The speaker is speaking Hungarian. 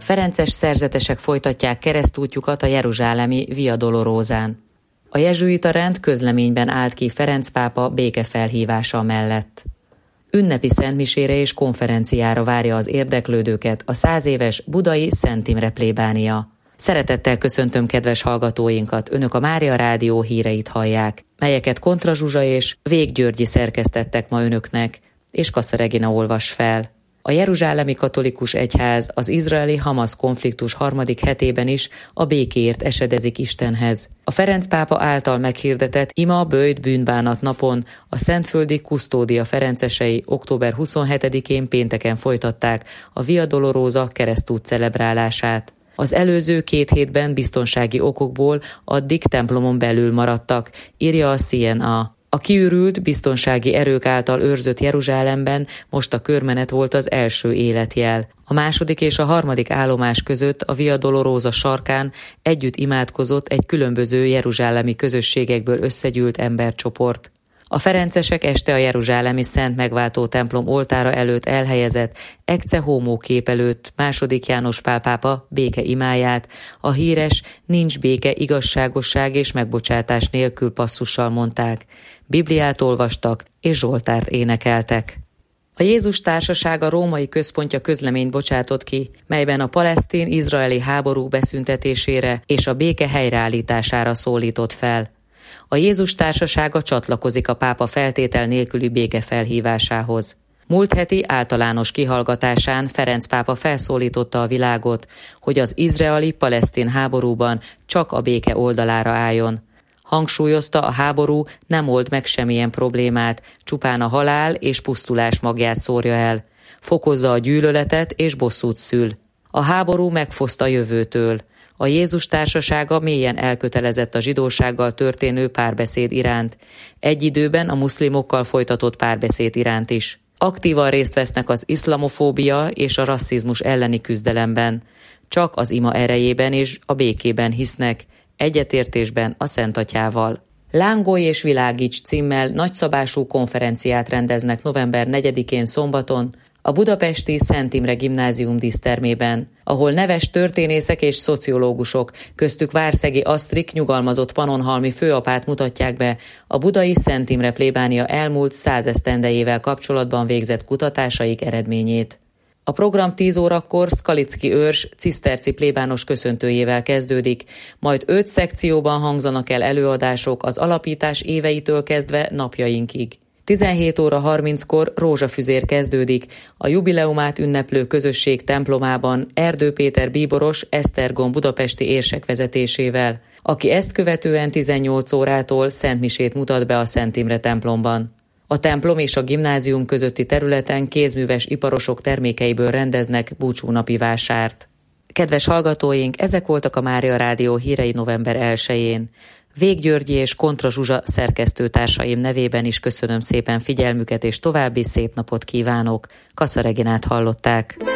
Ferences szerzetesek folytatják keresztútjukat a jeruzsálemi Via Dolorosán. A jezsuita rend közleményben állt ki Ferenc pápa békefelhívása mellett. Ünnepi szentmisére és konferenciára várja az érdeklődőket a 100 éves budai Szent Imre plébánia. Szeretettel köszöntöm kedves hallgatóinkat, Önök a Mária Rádió híreit hallják, melyeket Kontra Zsuzsa és Vég Györgyi szerkesztettek ma Önöknek, és Kassa Regina olvas fel. A Jeruzsálemi Katolikus Egyház az izraeli-Hamasz konfliktus 3. hetében is a békéért esedezik Istenhez. A Ferenc pápa által meghirdetett ima böjt bűnbánat napon a szentföldi kusztódia ferencesei október 27-én pénteken folytatták a Via Dolorosa keresztút celebrálását. Az előző 2 hétben biztonsági okokból addig templomon belül maradtak, írja a CNA. A kiürült, biztonsági erők által őrzött Jeruzsálemben most a körmenet volt az első életjel. A második és a harmadik állomás között a Via Dolorosa sarkán együtt imádkozott egy különböző jeruzsálemi közösségekből összegyűlt embercsoport. A ferencesek este a jeruzsálemi Szent Megváltó templom oltára előtt elhelyezett Ecce Homo kép előtt II. János Pál pápa béke imáját, a híres nincs béke, igazságosság és megbocsátás nélkül passzussal mondták, Bibliát olvastak és Zsoltárt énekeltek. A Jézus Társasága római központja közleményt bocsátott ki, melyben a palesztin-izraeli háború beszüntetésére és a béke helyreállítására szólított fel. A Jézus Társasága csatlakozik a pápa feltétel nélküli béke felhívásához. Múlt heti általános kihallgatásán Ferenc pápa felszólította a világot, hogy az izraeli-palesztin háborúban csak a béke oldalára álljon. Hangsúlyozta, a háború nem old meg semmilyen problémát, csupán a halál és pusztulás magját szórja el. Fokozza a gyűlöletet és bosszút szül. A háború megfoszt a jövőtől. A Jézus Társasága mélyen elkötelezett a zsidósággal történő párbeszéd iránt, egy időben a muszlimokkal folytatott párbeszéd iránt is. Aktívan részt vesznek az iszlamofóbia és a rasszizmus elleni küzdelemben. Csak az ima erejében és a békében hisznek, egyetértésben a Szent Atyával. Lángolj és világíts címmel nagyszabású konferenciát rendeznek november 4-én szombaton, a budapesti Szent Imre Gimnázium dísztermében, ahol neves történészek és szociológusok, köztük Várszegi Asztrik nyugalmazott pannonhalmi főapát mutatják be a budai Szent Imre plébánia elmúlt 100 esztendejével kapcsolatban végzett kutatásaik eredményét. A program 10 órakor Szkalicki őrs ciszterci plébános köszöntőjével kezdődik, majd 5 szekcióban hangzanak el előadások az alapítás éveitől kezdve napjainkig. 17 óra 30-kor rózsafüzér kezdődik a jubileumát ünneplő közösség templomában Erdő Péter bíboros Esztergom budapesti érsek vezetésével, aki ezt követően 18 órától szentmisét mutat be a Szent Imre templomban. A templom és a gimnázium közötti területen kézműves iparosok termékeiből rendeznek búcsúnapi vásárt. Kedves hallgatóink, ezek voltak a Mária Rádió hírei november 1-én. Vég Györgyi és Kontra Zsuzsa szerkesztőtársaim nevében is köszönöm szépen figyelmüket, és további szép napot kívánok. Kassa Reginát hallották.